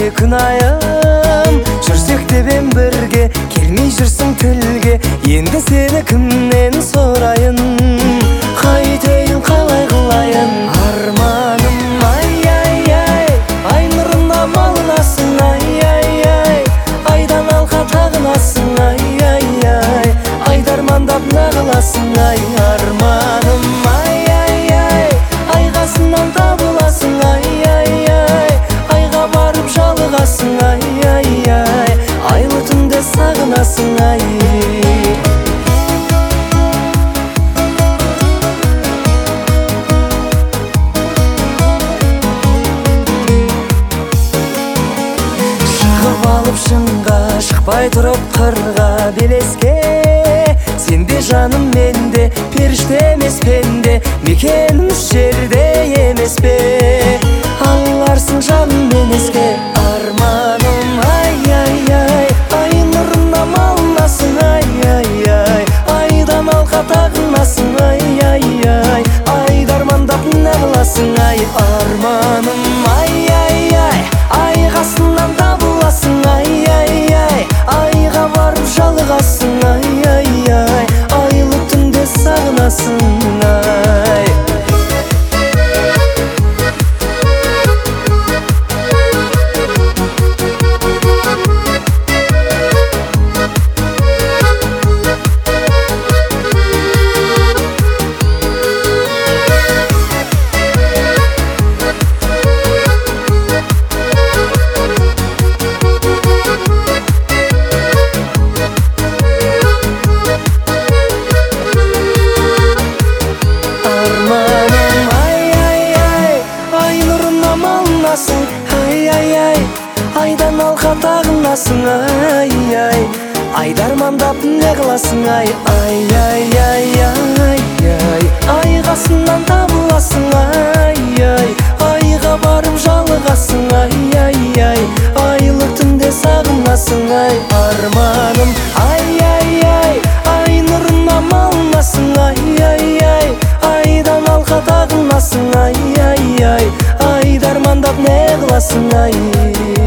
күн айым, жүрсек дебем бірге, келмей жүрсің тілге. Енді сені кімнен сұрайын, қайтейін қалай қылайын. Арманым ай-ай-ай, ай нұрына малынасың ай-ай-ай, айдан алға тағынасың ай-ай-ай, айдармандап нағыласың ай. Арманым ай-ай-ай, айғасынан табыласың ай-ай-ай, айға барып жалығасың ай-ай-ай, айлы түнде сағынасың ай. Шығып алып шыңға, шықпай тұрып қырға белеске, сенде жаным менде, періште емес пенде, мекеніміз жерде емес пе, аларсың жаныммен еске. Арманым ай-ай-ай, ай нұрына малынасың ай-ай-ай, айдан алға тағынасың ай-ай-ай, айдармандап нағыласың ай. Арманым ай-ай-ай, айғасынан табыласың ай-ай-ай, айға барып жалығасың ай-ай-ай, айлы түнде сағынасың ай. Ай-ай-ай, айдан алға тағынасың ай-ай, айдармандап неғыласың ай. Ай-ай-ай-ай, айғасынан табыласың ай-ай, айға барып жалығасың ай-ай-ай, айлы түнде сағынасың ай. Арманым ай-ай-ай, ай нұрына малынасың ай-ай-ай, айдан алға тағынасың ай-ай-ай, айдармандап неғыласың ай.